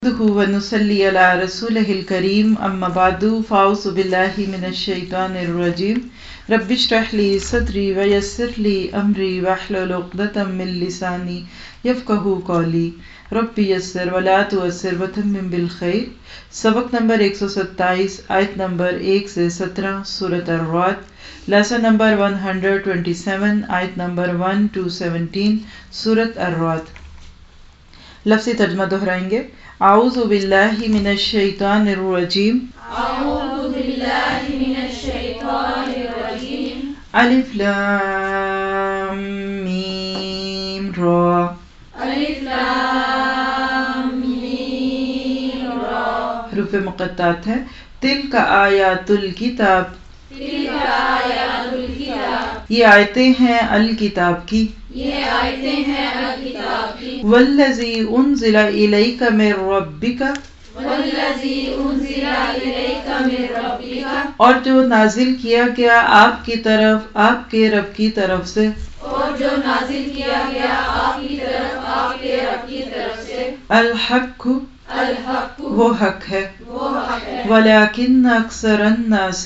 نحمده ونصلي على رسوله الكريم أما بعد فأعوذ بالله من الشيطان الرجيم رب اشرح لي صدري ويسر لي أمري واحلل عقدة من لساني يفقهوا قولي رب يسر ولا تعسر وتمم بالخير. سبق نمبر 127 آیت نمبر 1 سے 17 سورۃ الرعد. لیسن نمبر 127 آیت نمبر 1 to 17 سورۃ الرعد. لفظی ترجمہ دہرائیں گے. اعوذ باللہ من الشیطان الرجیم. اعوذ باللہ من الشیطان الرجیم. الف لام میم را. الف لام میم را. حروف مقطعات ہے. تلک آیات الکتاب. تلک آیات الکتاب. یہ آیتیں ہیں الکتاب کی. یہ آیتیں ہیں الکتاب کی. والذی انزل الیک من ربک. والذی انزل الیک من ربک. اور جو نازل کیا گیا آپ کی طرف آپ کے رب کی طرف سے. اور جو نازل کیا گیا آپ کی طرف آپ کے رب کی طرف سے. الحق. الحق. وہ حق ہے. وہ حق ہے. ولیکن اکثر الناس.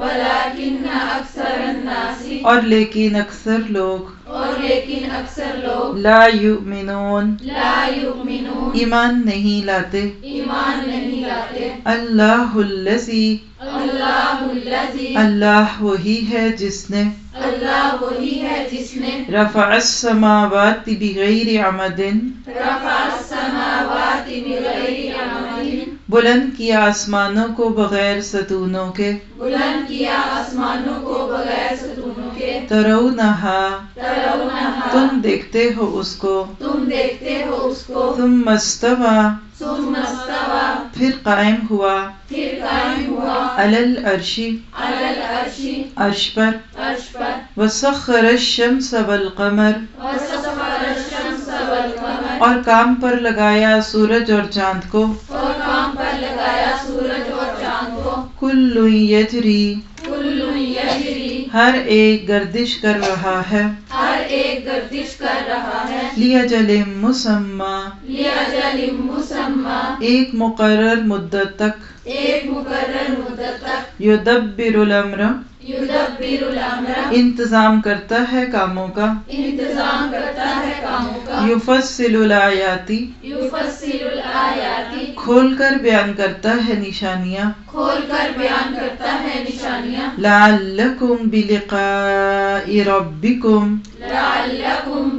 ولیکن اکثر الناس. اور لیکن اکثر لوگ. اور لیکن اکثر لوگ. لا یؤمنون. لا یؤمنون. ایمان نہیں لاتے. ایمان نہیں لاتے. اللہ الذی. اللہ الذی. اللہ وہی ہے جس نے. اللہ وہی ہے جس نے. رفع السماوات بغیر عمد. رفع السماوات بغیر عمد. بلند کیا آسمانوں کو بغیر ستونوں کے. بلند کیا آسمانوں کو بغیر ستونوں کے. ترونہا. ترونہا. تم دیکھتے ہو اس کو. تم دیکھتے ہو اس کو. ثم استوى. ثم استوى. پھر قائم ہوا. پھر قائم ہوا. علی العرش. علی العرش. عرش پر. عرش پر. وسخر الشمس والقمر. وسخر الشمس والقمر. اور کام پر لگایا سورج اور چاند کو. اور کام پر لگایا سورج اور چاند کو. کل یجری. کل یجری. ہر ایک گردش کر رہا ہے. ہر ایک گردش کر رہا ہے. لیجل مسمی. لیجل مسمی. ایک مقرر مدت تک. ایک مقرر مدت تک. یدبر الامر. یدبر الامر. انتظام کرتا ہے کاموں کا. انتظام کرتا ہے کاموں کا. یفصل الآیات. یفصل الآیات. کھول کر بیان کرتا ہے نشانیاں. کھول کر بیان کرتا ہے نشانیاں. لعلکم بلقاء ربکم. لعلکم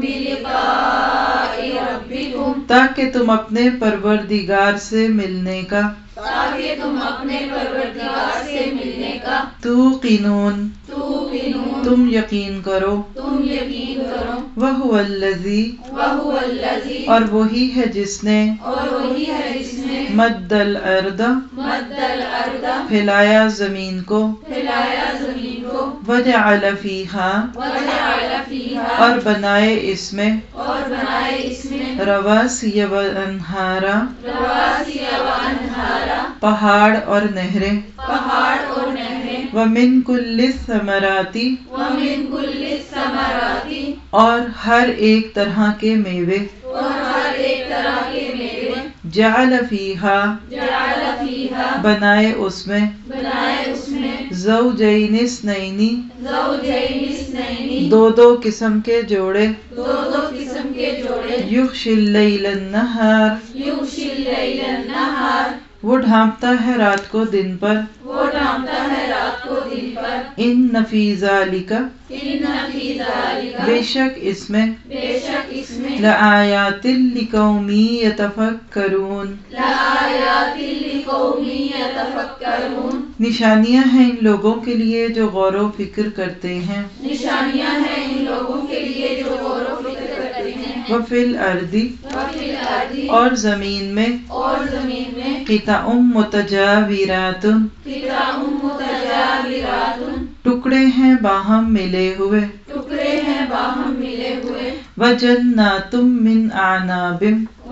بلقاء ربکم. تاکہ تم اپنے پروردگار سے ملنے کا. تاکہ تم اپنے پروردگار سے ملنے کا. توقنون. توقنون. تم یقین کرو. تم یقین کرو. وہو الذی. وہو الذی. اور وہی ہے جس نے. اور وہی ہے جس نے. مد الارض. مد الارض. پھیلایا زمین کو. پھیلایا زمین کو. وجعل فیہا. وجعل فیہا. اور بنائے اس میں. اور بنائے اس میں. رواسی وانہارا. رواسی وانہارا. پہاڑ اور نہریں. پہاڑ اور نہریں. ومن کل الثمرات. ومن کل الثمرات. اور ہر ایک طرح کے میوے. اور ہر ایک طرح کے میوے. جعل فیہا. جعل فیہا. بنائے اس میں. بنائے اس میں. زوجین اثنین. زوجین اثنین. دو دو قسم کے جوڑے. دو دو قسم کے جوڑے. یغشی اللیل النہار. یغشی اللیل النہار. وہ ڈھانپتا ہے رات کو دن پر. وہ ڈھانپتا ہے رات کو دن پر. ان فی ذالک. ان فی ذالک. بے شک اس میں. بے شک اس میں. لآیات لقوم یتفکرون. لآیات لقوم یتفکرون. نشانیاں ہیں ان لوگوں کے لیے جو غور و فکر کرتے ہیں. نشانیاں ہیں ان لوگوں کے لیے جو غور و فکر کرتے ہیں. وفی الارض. وفی الارض. اور زمین میں. اور زمین میں. قطع متجاورات. قطع متجاورات. ٹکڑے ہیں باہم ملے ہوئے. ٹکڑے ہیں باہم ملے ہوئے. وجنات من اعناب.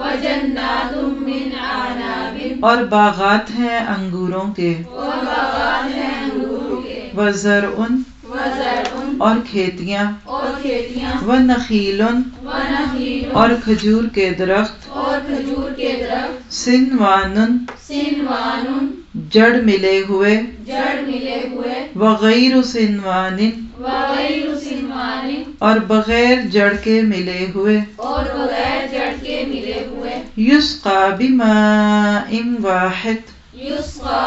وجنات من اعناب. اور باغات ہیں انگوروں کے. اور باغات ہیں انگوروں کے. وزرع. وزرع. اور کھیتیاں. اور کھیتیاں. ونخیل. ونخیل. اور کھجور کے درخت. اور کھجور کے درخت. सिनवानुन सिनवानुन जड़ मिले हुए, जड़ मिले हुए, वगैर सिनवानिन वगैर सिनवानिन और बगैर जड़ के मिले हुए, और बगैर जड़ के मिले हुए, युस्का बिमाइन वाहिद युस्का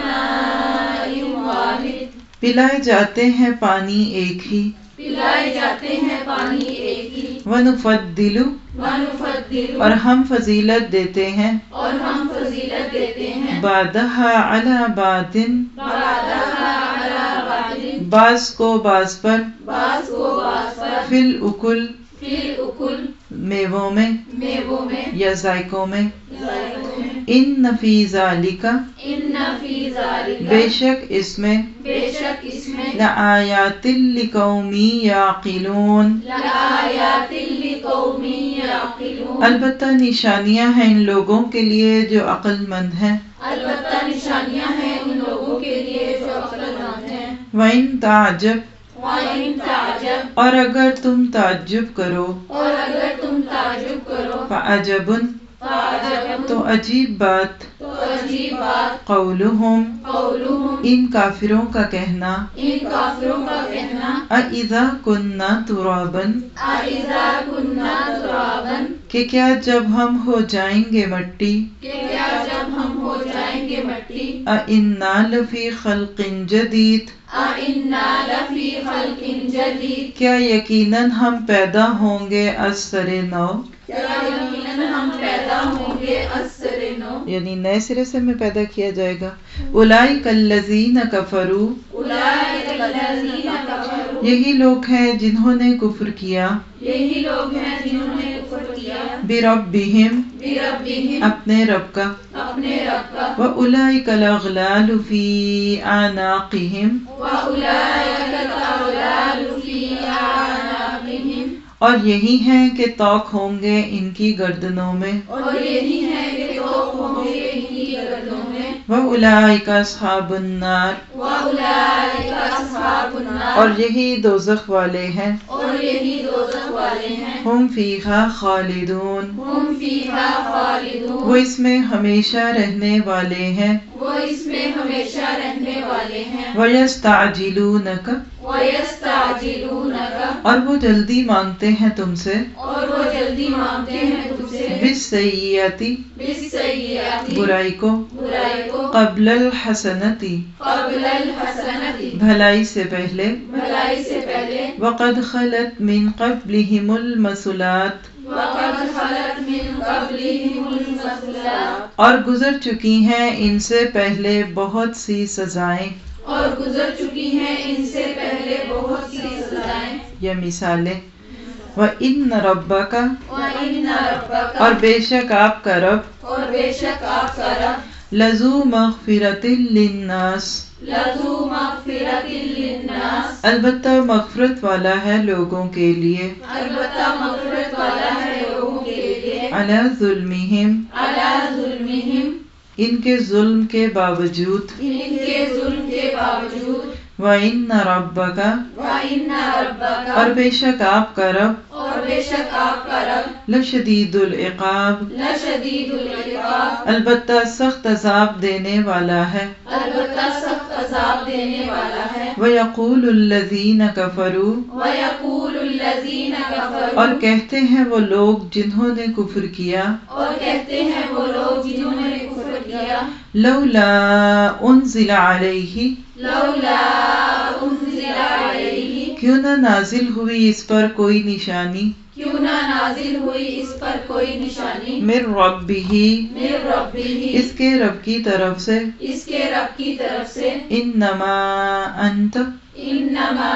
बिमाइन वाहिद पिलाए जाते हैं पानी एक ही, पिलाए जाते हैं पानी एक ही, वनुफद्दिलु वनुफद्दिलु और हम फजीलत देते हैं, और हम फजीलत देते हैं, बादहा अला बातिन बादहा अला बातिन बास को बास पर, बास को बास पर, फिल उकुल फिर उकुल मेवों में मेवों में, या जायकों में, जायकों में, इन फी ज़ालिका इन्ना फी ज़ालिका बेशक इसमें, बेशक इसमें, लआयातिल लिकौमी याक़िलून लआयातिल लिकौमी याक़िलून अलबत्ता निशानियां हैं इन लोगों के लिए जो अक्लमंद हैं, अलबत्ता निशानियां हैं उन लोगों के लिए जो अक्लमंद हैं। वइन ताजब वाइन ताजब और अगर तुम ताज्जुब करो, और अगर तुम ताजुब करो, फ़अजबुन फाजब तो अजीब बात, तो अजीब बात, क़ौलुहुम कौलुहुम इन काफिरों का कहना, इन काफिरों का कहना, अइज़ा कुन्ना तुराबन आइज़ा कुन्ना तुराबन कि क्या जब हम हो जाएंगे मट्टी, कि क्या जब हम हो जाएंगे मट्टी, अइन्ना लफ़ी ख़ल्क़िन जदीद इन्ना लफी खल्किन जदीद क्या यकीनन हम पैदा होंगे अस्सरे नौ क्या यकीनन हम पैदा होंगे अस्सरे नौ यानी नए सिरे से हमें पैदा किया जाएगा। उलाइक अल्लज़ीन कफरू उलाइक अल्लज़ीना कफरू यही लोग हैं जिन्होंने कुफ्र किया, यही लोग हैं जिन्होंने कुफ्र किया बिरब्बिहिम बिरब्बिहिम अपने रब का, अपने रब का, व उलाइक अल-अग़लालु फ़ी आनाक़िहिम व उलाइक अल-अग़लालु फ़ी आनाक़िहिम और यही हैं कि तौक होंगे इनकी गर्दनों में, और यही है कि तौक होंगे इनकी गर्दनों में, व उलाइक अस्हाबुन नार व उलाइक अस्हाबुन नार और यही दोज़ख वाले हैं, और यही दोज़ख वाले हैं, हुम फ़ीहा ख़ालिदून हुम फ़ीहा ख़ालिदून वो इसमें हमेशा रहने वाले हैं, वो इसमें हमेशा रहने वाले हैं, वयस्तअजिलूनक वयस्तअजिलूनका और वो जल्दी मांगते हैं तुमसे, और वो जल्दी मांगते हैं तुमसे, बिस्सय्यति बिस्सय्यति बुराई को, बुराई को, क़ब्लल हसनति क़ब्लल हसनति भलाई से पहले, भलाई से पहले, वक़द खलत मिन क़ब्लिहिमुल मसुलात वक़द खलत मिन क़ब्लिहिमुल मसलात और गुजर चुकी हैं इनसे पहले बहुत सी सजाएं और गुजर चुकी हैं इनसे पहले बहुत सी सजाएं, या मिसालें, व इन्न रब्बका व इन्ना रब्बका और बेशक आपका रब, और बेशक आपका रब, लज़ू मग़फ़िरतिन लिन्नास लज़ू मग़फ़िरतिन लिन्नास अलबत्ता मग़फ़रत वाला है लोगों के लिए, अलबत्ता मग़फ़रत वाला है लोगों के लिए, अला ज़ुल्मिहिम अला ज़ुल्मिहिम इनके जुल्म के बावजूद, इनके जुल्म के बावजूद, व इन्न रब्बका व इन्ना रब्बका और बेशक आपका रब, और बेशक आपका रब, लशदीदुल इक़ाब लशदीदुल इक़ाब अलबत्ता सख्त अज़ाब देने वाला है, अलबत्ता सख्त अज़ाब देने वाला है, व यक़ूलुल्लज़ीन कफ़रू व यक़ूलुल्लज़ीना कफ़रू और कहते हैं वो लोग जिन्होंने कुफ्र किया, और कहते हैं वो लोग जिन्होंने कुफ्र किया, लौला उन्ज़िला अलैहि लौला उन्ज़िला अलैहि क्यों न नाजिल हुई इस पर कोई निशानी, क्यों ना नाजिल हुई इस पर कोई निशानी, मिर रब्बिही मिर रब्बिही इसके रब की तरफ से, इसके रब की तरफ से, इन्नमा अंत इन्नमा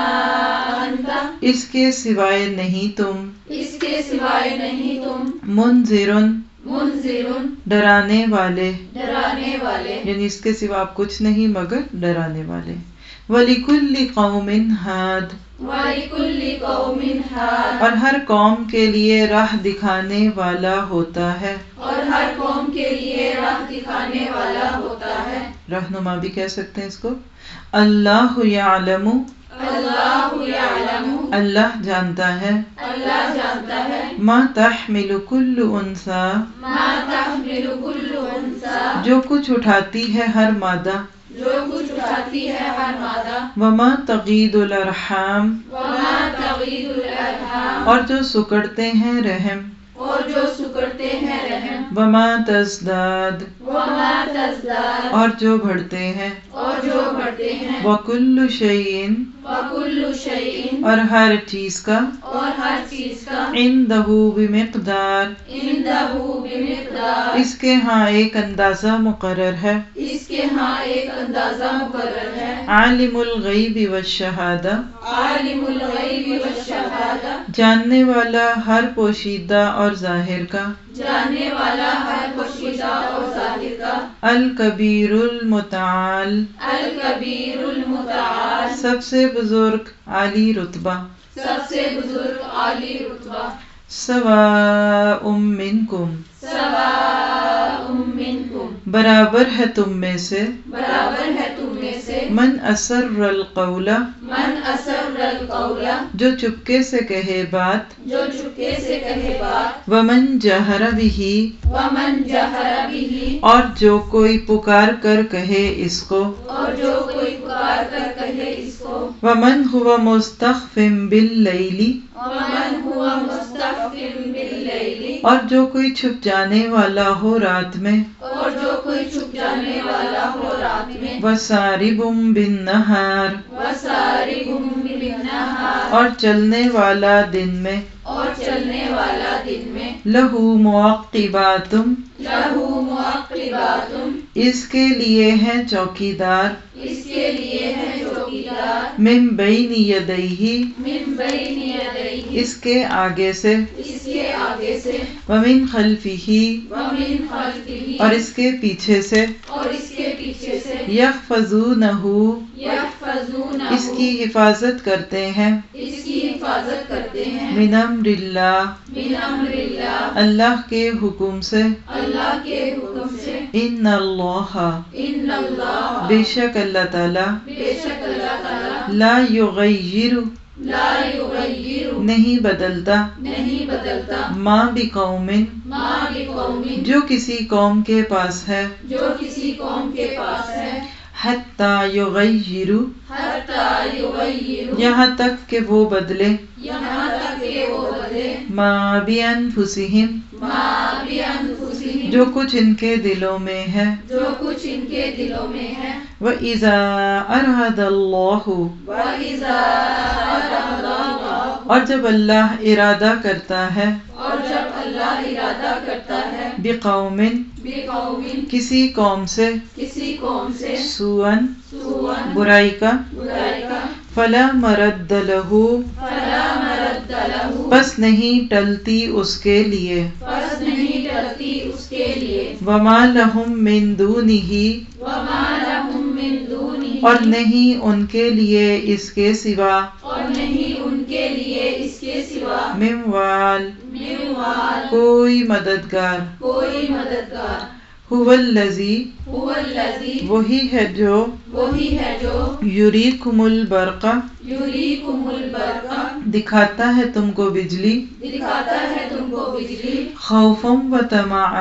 अंता इसके सिवाय नहीं तुम, इसके सिवाय नहीं तुम, मुनज़िरुन मुनज़िरुन डराने वाले डराने वाले, यानी इसके सिवा आप कुछ नहीं मगर डराने वाले, वलिकुल्लि कौमिन हाद वलिकुल्लि कौमिन हाद और हर कौम के लिए राह दिखाने वाला होता है, और हर कौम के लिए राह दिखाने वाला होता है, रहनुमा भी कह सकते हैं इसको। अल्लाहु यअलमु अल्लाहु यअलमु अल्लाह जानता है, अल्लाह जानता है, मा तहमिलु कुल्लु उन्सा मा तहमिलु कुल्लु मादा, जो कुछ उठाती है हर मादा, जो कुछ उठाती है हर मादा, वमा तगीदुल अरहाम, वमा तगीदुल अरहाम, और जो सुकड़ते हैं रहम, और जो सुकड़ते हैं रहम, वमा तज़दाद, वमा तज़दाद, और जो बढ़ते हैं, और जो बढ़ते हैं, वकुल्लु शैइन, वकुल्लु शैइन, और हर चीज का, और हर चीज का, इंदहु बिमिक़दार, इंदहु बिमिक़दार, इसके हाँ एक अंदाज़ा मुकर्रर है, इसके हाँ एक अंदाजा मुकर्रर है, आलिमुल गैबि वश्शहादा, आलिमुल गैबि वश्शहादा, जानने वाला हर पोशीदा और जाहिर का, जानने वाला हर पोशीदा और जाहिर का, अल कबीरुल मुतआल, अल कबीरुल मुतआल, सबसे बुजुर्ग आली रुतबा, सबसे बुजुर्ग आली रुतबा, सवाउम मिनकुम, सवाउम मिनकुम, बराबर है तुम में से, बराबर है तुम में से, मन असर्रल कौला, मन असर्रल कौला, जो चुपके से कहे बात, जो चुपके से कहे बात, वमन जहर बिही, वमन जहर बिही, और जो कोई पुकार कर कहे इसको, और जो कोई पुकार कर कहे इसको, वमन हुवा मुस्तख्फिम बिल्लैली, वमन हुआ मुस्तख्फिन बिल्लैली, और जो कोई छुप जाने वाला हो रात में, और जो कोई छुप जाने वाला हो रात में, वसारिबुम बिन नहार, वसारिबुम बिन्नहार, और चलने वाला दिन में, और चलने वाला दिन में, लहू मुअक्किबातुम, लहू मुअक्किबातुम, इसके लिए हैं चौकीदार, इसके लिए है चौकीदार, मिन बैनि यदैहि, मिन बैनि यदैहि, इसके आगे से, इसके आगे से, वमिन खल्फिही, वमिन खल्फिही, और इसके पीछे से, और इसके पीछे से, यहफज़ूनहु, यहफज़ूनहु, इसकी हिफाजत करते हैं, इसकी हिफाजत करते हैं, मिन अम्रिल्लाह, मिन अम्रिल्लाह, अल्लाह के हुक्म से, अल्लाह के हुक्म से, इन्नल्लाह, इन्नल्लाह, बेशक अल्लाह ताला, बेशक अल्लाह ताला, ला युगय्यिरु, ला युगय्यिरु, नहीं बदलता, नहीं बदलता, मा बिकौमिन, मा बिकौमिन, जो किसी कौम के पास है, जो किसी कौम के पास है, हत्ता युगय्यिरु, हत्ता युगय्यिरु, यहाँ तक कि वो बदले, यहाँ तक कि वो बदले, मा बिअनफुसिहिम, मा बिअनफुसिहिम, जो कुछ इनके दिलों में है, जो कुछ इनके दिलों में है, व इज़ा अरहदल्लाहु, व इज़ा अरहदल्लाहु, और जब अल्लाह इरादा करता है, और जब अल्लाह इरादा करता है, बिकौमिन, बिकौमिन, किसी कौम से, किसी कौम से, सुअन, सुअन, बुराई का, बुराई का, फला मरद्द लहू, फला मरद्द लहू, बस नहीं टलती उसके लिए, बस नहीं टलती उसके लिए, वमा लहुम मिन दूनिही, वमा लहुम मिन दूनिही, और नहीं उनके लिए इसके सिवा, और नहीं उनके लिए इसके सिवा, मिन वाल, मिन वाल, कोई मददगार, कोई मददगार, हुवल्लज़ी, हुवल्लज़ी, वही है जो, वही है जो, युरीकुमुल बरक़ा, युरीकुमुल बरक़ा, दिखाता है तुमको बिजली, दिखाता है तुमको बिजली, खौफम व तमाआ,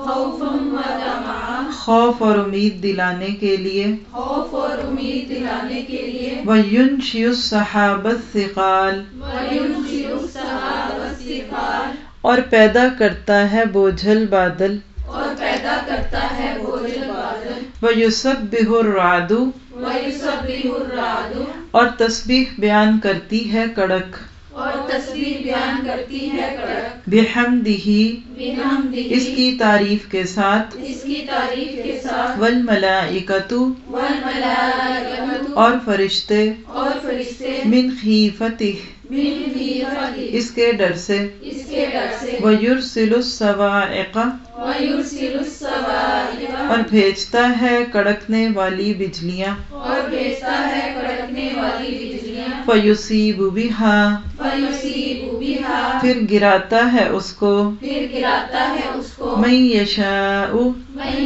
खौफम व तमा, खौफ और उम्मीद दिलाने के लिए, खौफ और उम्मीद दिलाने के लिए, व युनशियुस सहाबत सिक़ाल, व युनशियुस सहाबत सिक़ाल, और पैदा करता है बोझल बादल, और पैदा करता है बोझल बादल, व युसब्बिहुर रादु, व युसब्बिहुर रादु, और तस्बीह बयान करती है कड़क, और तस्बीह बयान करती है कड़क, बिहम्दिही, बिहम्दिही, इसकी तारीफ के साथ, इसकी तारीफ के साथ, वल मलाइकतु, वल मलाइकतु, और फरिश्ते, और फरिश्ते, मिन खीफतिह, मिन खीफतिह, इसके डर से, इसके डर से, व युरसिलुस सवाइक़, व युरसिलुस सवाइक़, और भेजता है कड़कने वाली बिजलियाँ, और भेजता है कड़कने वाली बिजलियाँ, फयुसीबु बिहा, फयुसीबु बिहा, फिर गिराता है उसको, फिर गिराता है उसको, मैं यशाउ, मन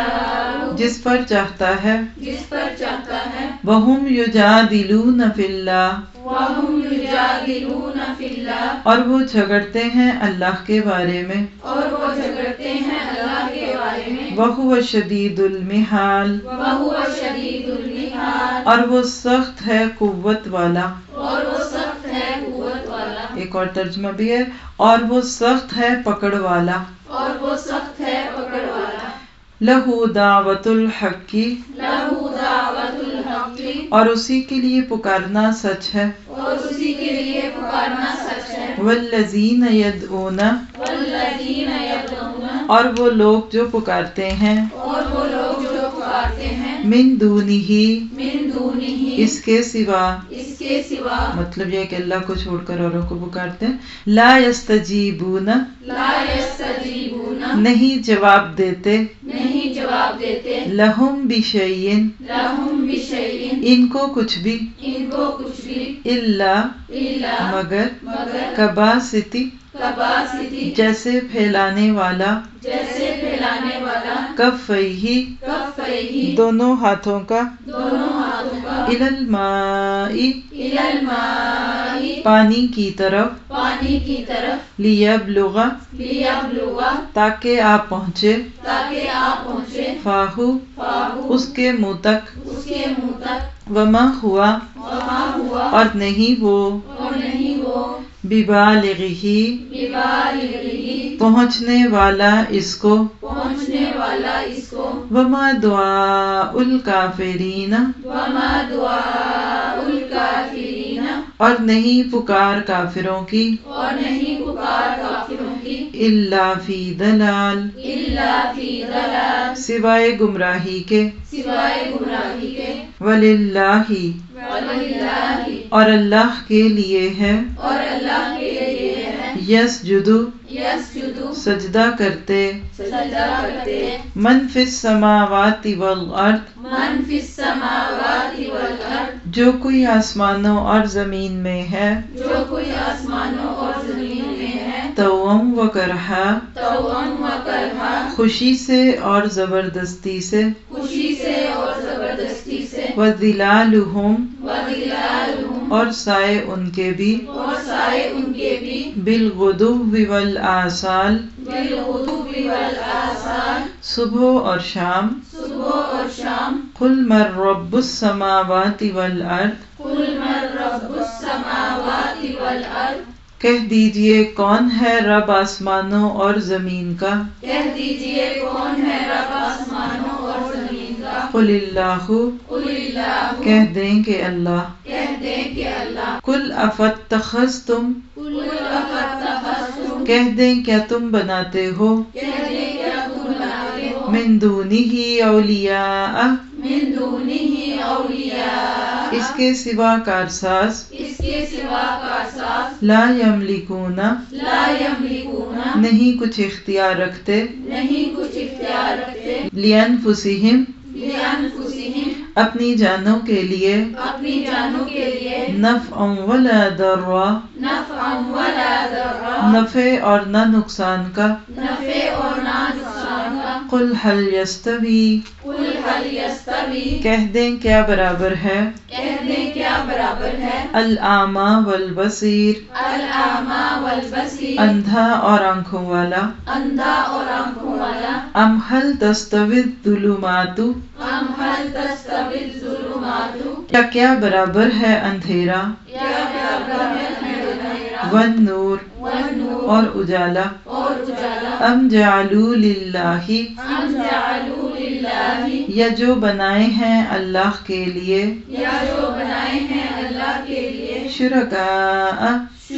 यशाउ, जिस पर चाहता है, जिस पर चाहता है, वहुम युजादिलून फिल्लाह, वहुम युजादिलून फिल्लाह, और वो झगड़ते हैं अल्लाह के बारे में, और वो झगड़ते हैं अल्लाह के बारे में, وَهُوَ شَدِيدُ الْمِحَالِ وَهُوَ شَدِيدُ الْمِحَالِ اور وہ سخت ہے قوت والا. اور وہ سخت ہے قوت والا. ایک اور ترجمہ بھی ہے اور وہ سخت ہے پکڑ والا. اور وہ سخت ہے پکڑ والا. لَهُ دعوت الحق لَهُ دعوت الحق اور اسی کے لیے پکارنا سچ ہے. اور اسی کے لیے پکارنا سچ ہے. وَالَّذِينَ يَدْعُونَ وَالَّذِينَ يَدْعُونَ اور وہ لوگ جو پکارتے ہیں اور وہ لوگ جو پکارتے ہیں من دونہ من دونہ اس کے سوا. اس کے سوا مطلب یہ کہ اللہ کو چھوڑ کر اوروں کو پکارتے ہیں. لا یستجیبون لا یستجیبون نہیں جواب دیتے. نہیں جواب دیتے. لہم بشیء لہم بشیء ان کو کچھ بھی. ان کو کچھ بھی. الا الا مگر مگر کباستی کباستی جیسے پھیلانے والا. جیسے پھیلانے والا. کفیہ کفیہ دونوں ہاتھوں کا. دونوں ہاتھوں کا. الی الماء الی الماء پانی کی طرف. پانی کی طرف. لیبلغ لیبلغ تاکہ آپ پہنچے. تاکہ آپ پہنچے. فاہو فاہو اس کے منہ تک. اس کے منہ تک. وما ہوا وما ہوا اور نہیں وہ. اور نہیں وہ. ببالغہ ببالغہ پہنچنے والا اس کو. پہنچنے والا اس کو. وما دعاء الکافرین وما دعاء الکافرین اور نہیں پکار کافروں کی. اور نہیں پکار کافروں کی. الا فی ضلال الا فی ضلال سوائے گمراہی کے. سوائے گمراہی کے. وللہ وللہ اور اللہ کے لیے ہے. اور اللہ کے لیے ہے. یسجد یسجد سجدہ کرتے. سجدہ کرتے. من فی السماوات والارض من فی السماوات والارض جو کوئی آسمانوں اور زمین میں ہے. جو کوئی آسمانوں اور زمین میں ہے. توأم و کرہا توأم و کرہا خوشی سے اور زبردستی سے. خوشی سے اور زبردستی سے. وظلالہم وظلالہم اور سائے ان کے بھی. اور سائے ان کے بھی. بالغدو والآصال بالغدو والآصال صبح اور شام. صبح اور شام. قل من رب السماوات والارض قل من رب السماوات والارض کہہ دیجئے کون ہے رب آسمانوں اور زمین کا. کہہ دیجئے کون ہے رب آسمانوں اور زمین کا. قل اللہ قل اللہ کہہ دیں کہ اللہ. کہہ دیں کہ اللہ. قل افاتخذتم قل افاتخذتم کہہ دیں کیا تم بناتے ہو. کہہ دیں کیا تم بناتے ہو. من دونہ اولیاء من دونہ اولیاء اس کے سوا کارساز. اس کے سوا کارساز. لا یملکون لا یملکون نہیں کچھ اختیار رکھتے. نہیں کچھ اختیار رکھتے. لانفسہم لانفسہم اپنی جانوں کے لیے. اپنی جانوں کے لیے. نفعا ولا ضرا نفعا ولا ضرا نفع اور نہ نقصان کا. نفع اور نہ نقصان کا. قل هل يستوي قل هل يستوي کہہ دیں کیا برابر ہے. کہہ دیں کیا برابر ہے. الاعمی والبصیر الاعمی والبصیر اندھا اور آنکھوں والا. اندھا اور آنکھوں والا. ام هل تستوي الظلمات ام هل تستوي الظلمات کیا برابر ہے اندھیرا. یا برابر ہے اندھیرا. والنور والنور اور اجالا. اور اجالا. ام جعلوا للہ ام جعلوا للہ یا جو بنائے ہیں اللہ کے لیے. یا جو بنائے ہیں اللہ کے لیے. شرکاء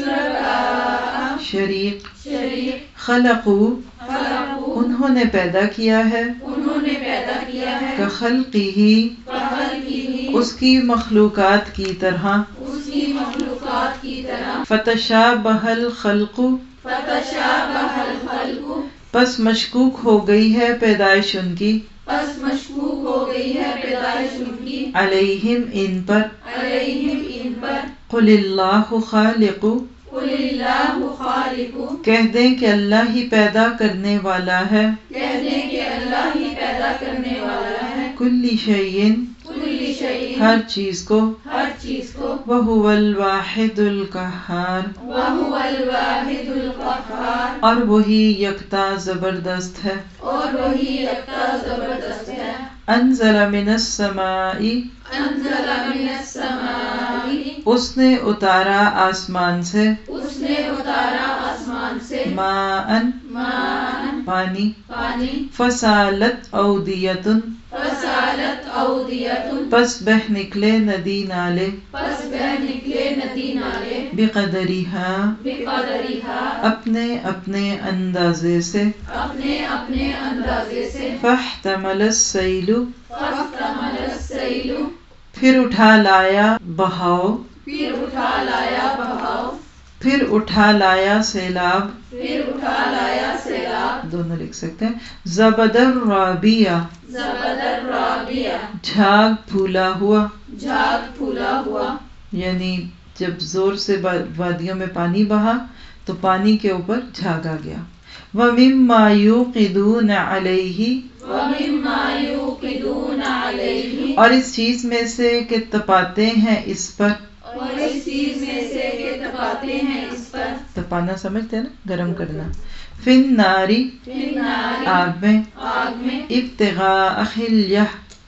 شرکاء شریک. شریک. خلقوا خلقوا انہوں نے پیدا کیا ہے. انہوں نے پیدا کیا ہے. کخلقہ کخلقہ اس کی مخلوقات کی طرح. اس کی مخلوقات کی طرح. فتشابہ الخلق فتشابہ الخلق پس مشکوک ہو گئی ہے پیدائش ان کی. پس مشکوک ہو گئی ہے پیدائش ان کی. علیہم ان پر. علیہم ان پر. قل اللہ خالق قل اللہ خالق کہہ دیں کہ اللہ ہی پیدا کرنے والا ہے. کہہ دیں کہ اللہ ہی پیدا کرنے والا ہے. کل شیء کل شیء ہر چیز کو. ہر چیز کو وهو الواحد القہار وهو الواحد القہار اور وہی یکتا زبردست ہے اور وہی یکتا زبردست ہے انزل من السماء انزل من السماء اس نے اتارا آسمان سے اس نے اتارا آسمان سے ماء ماء پانی پانی فسالت اودیۃ فسالت اودیۃ پس بہ نکلے ندی نالے پس بہ نکلے ندی نالے بقدریہا بقدریہا اپنے اپنے اندازے سے اپنے اپنے اندازے سے فاحتمل السیل فاحتمل السیل پھر اٹھا لایا بہاؤ پھر اٹھا لایا بہاؤ پھر اٹھا لایا سیلاب پھر اٹھا لایا سیلاب دونوں لکھ سکتے ہیں زبد الرابیہ زبد الرابیہ جھاگ پھولا ہوا جھاگ پھولا ہوا یعنی جب زور سے وادیوں میں پانی بہا تو پانی کے اوپر جھاگ آ گیا وَمِمَّا يُوقِدُونَ عَلَيْهِ وَمِمَّا يُوقِدُونَ عَلَيْهِ اور اس چیز میں سے کہ تپاتے ہیں اس پر اور اس چیز میں سے کہ تپاتے ہیں اس پر تپانا سمجھتے ہیں نا گرم کرنا فی النار فی النار آگ میں آگ میں ابتغاء حلیہ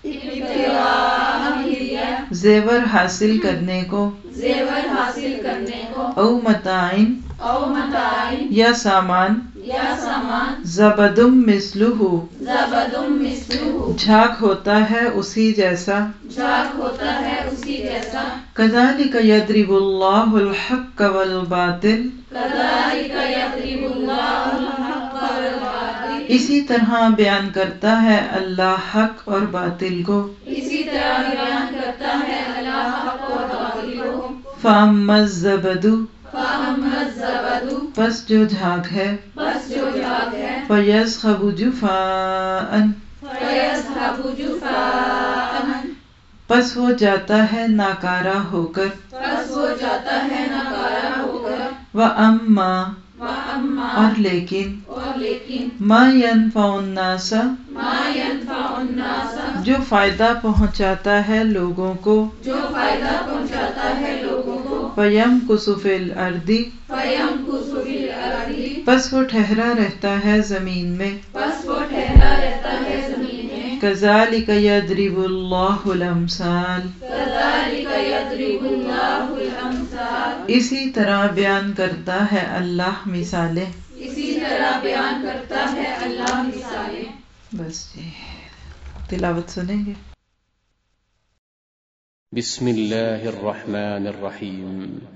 ابتغاء حلیہ زیور حاصل کرنے کو زیور حاصل کرنے کو او متاعن او متاع یا سامان یا سامان زبدم مثلہ زبدم مثلہ جھاگ ہوتا ہے اسی جیسا جھاگ ہوتا ہے اسی جیسا کذالک یضرب اللہ الحق والباطل کذالک یضرب اللہ الحق والباطل اسی طرح بیان کرتا ہے اللہ حق اور باطل کو اسی طرح بیان کرتا ہے اللہ حق اور باطل کو فاما الزبد فَأَمَّا الزَّبَدُ پس جو جھاگ ہے بس جو جھاگ ہے فیذهب جفاء فَيَذْهَبُ جُفَاءً پس ہو جاتا ہے ناکارہ ہو کر پس وہ جاتا ہے ناکارہ ہو کر وَأَمَّا وَأَمَّا اور لیکن اور لیکن ما ينفع الناس ما ينفع الناس جو فائدہ پہنچاتا ہے لوگوں کو جو فائدہ پہنچاتا ہے لوگوں کو فَيَمْكُثُ فِي الْأَرْضِ فَيَمْكُثُ فِي الْأَرْضِ پس وہ ٹھہرا رہتا ہے زمین میں پس وہ ٹھہرا رہتا ہے زمین میں كَذَلِكَ يَضْرِبُ اللَّهُ الْأَمْثَالَ كَذَلِكَ يَضْرِبُ اللَّهُ الْأَمْثَالَ اسی طرح بیان کرتا ہے اللہ مثالیں اسی طرح بیان کرتا ہے اللہ مثالیں بس جی تلاوت سنیں گے بسم اللہ الرحمن الرحیم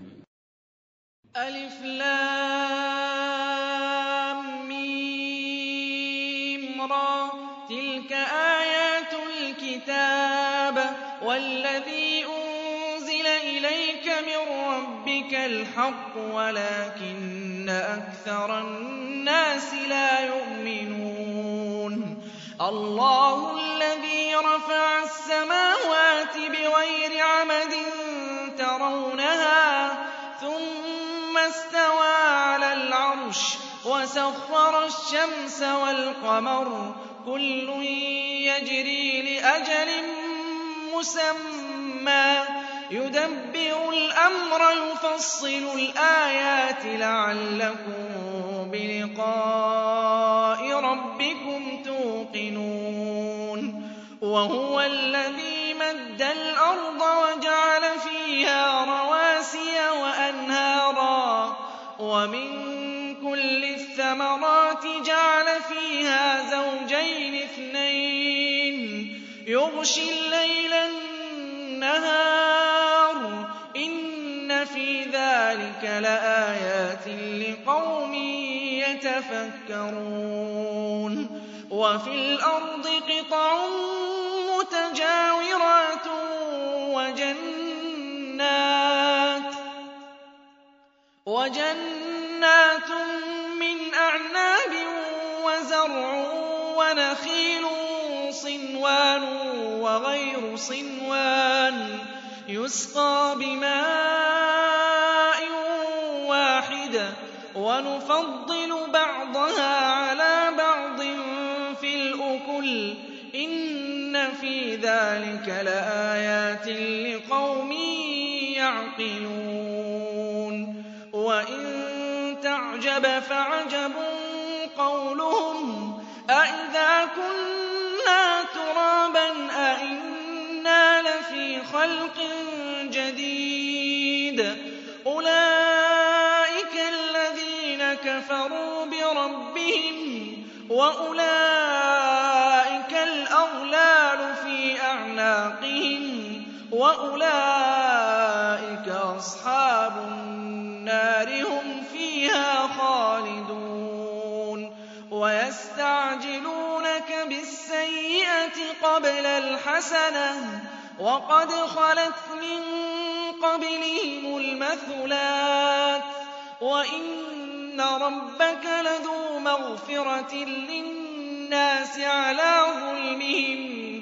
الف لام میم را تلك آیات الكتاب والذی انزل الیک من ربک الحق ولكن اکثر الناس لا يؤمنون اللہ الذی رفع السماوات بغیر عمد ترونها ثم استوى على العرش وسخر الشمس والقمر كل يجري لأجل مسمى يدبر الأمر يفصل الآيات لعلكم بلقاء ربكم توقنون وهو الذي مد الأرض وجعل فيها رواسي وأنهارا ومن كل الثمرات جعل فيها زوجين اثنين يغشي الليل النهار إن في ذلك لآيات لقوم يتفكرون وفي الأرض قطع متجاورات وجنات من أعناب وزرع ونخيل صنوان وغير صنوان يسقى بماء واحد ونفضل بعضها على بعض في الأكل إن في ذلك لآيات لقوم يعقلون وإن تعجب فعجب قولهم أإذا كنا ترابا أإنا لفي خلق جديد أولئك الذين كفروا بربهم وأولئك الأغلال في أعناقهم وأولئك أصحاب النار هم فيها خالدون ويستعجلونك بالسيئة قبل الحسنة وقد خلت من قبلهم المثلات وإن ربك لذو مغفرة للناس على ظلمهم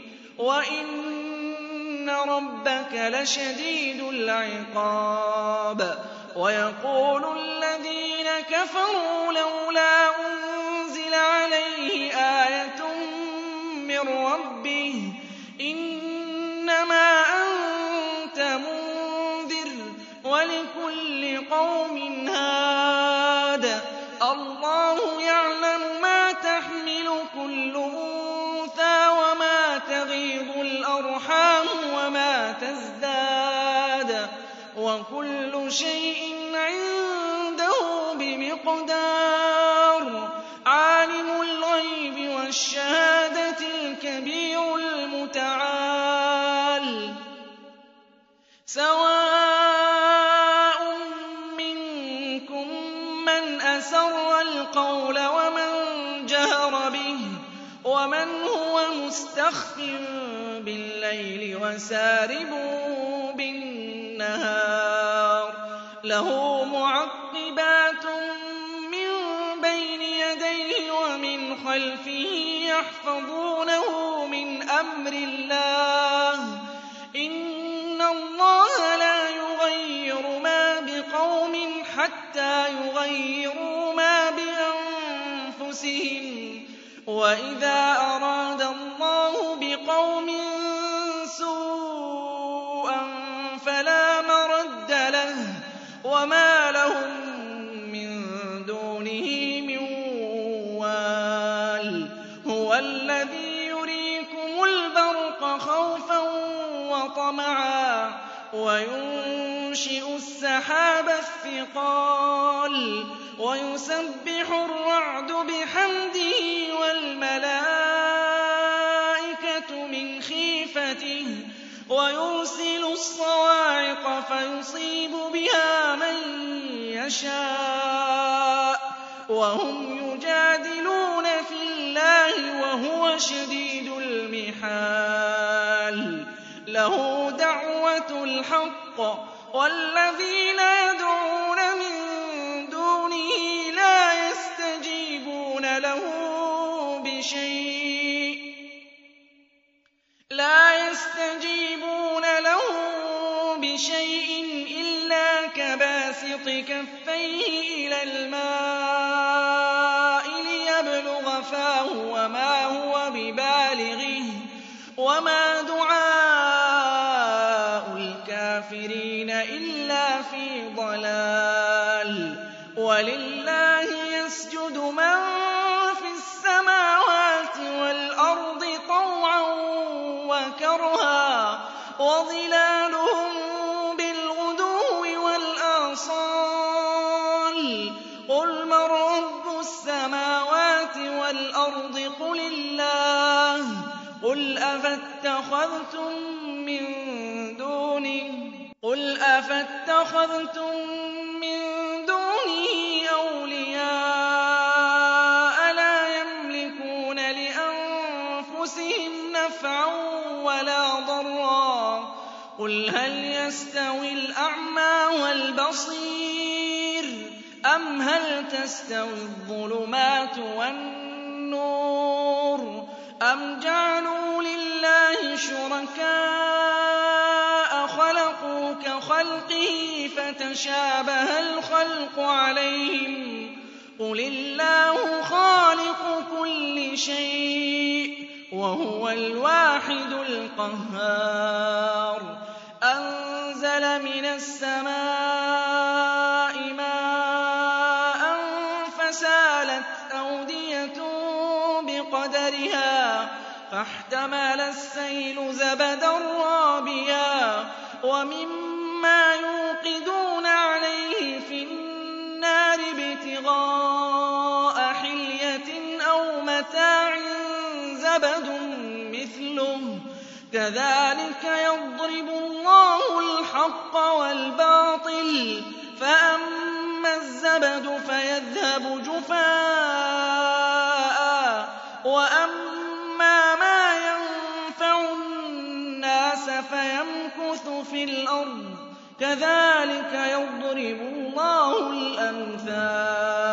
وإن ربك لشديد العقاب ويقول الذين كفروا لولا أنزل عليه آية من ربه إنما أنت منذر ولكل قوم هاد الله يعلم ما تحمل كل أنثى وما تغيض الأرحام وما تزداد وكل شيء عنده بمقدار عالم الغيب والشهادة الكبير المتعال سواء منكم من أسر القول ومن جهر به ومن هو مستخف بالليل وسارب بالنهار له معقبات من بين يديه ومن خلفه يحفظونه من أمر الله إن الله لا يغير ما بقوم حتى يغيروا ما بأنفسهم وإذا أراد الله بقوم سوءا فلا مرد له وما لهم من دونه من وال هو الذي يريكم البرق خوفا وطمعا وينشئ السحاب الثقال ويسبح الرعد بحمده والملائكة من خيفته ويرسل الصواعق فيصيب بها من يشاء وهم يجادلون في الله وهو شديد المحال له دعوة الحق والذين يدعون من دونه لا يستجيبون له بشيء إلا كباسط كفيه إلى الماء ليبلغ فاه وما هو ببالغه وما دعاء الكافرين إلا في ضلال ولله يسجد من في السماوات والأرض طوعا وكرها وظلالهم بالغدو والآصال قل من رب السماوات والأرض قل الله قل أفاتخذتم من دونه أولياء لا يملكون لأنفسهم نفعا ولا ضرا قل هل يستوي الأعمى والبصير أم هل تستوي الظلمات والنور أم جعلوا لله شركاء خلقوا كخلقه فتشابه الخلق عليهم قل الله خالق كل شيء وهو الواحد القهار أنزل أنزل من السماء ماء فسالت أودية بقدرها فاحتمل السيل زبدا رابيا ومما يوقدون عليه في النار ابتغاء حلية أو متاع زبد مثله كذلك يضرب الله الحق والباطل فأما الزبد فيذهب جفاء وأما ما ينفع الناس فيمكث في الأرض كذلك يضرب الله الأمثال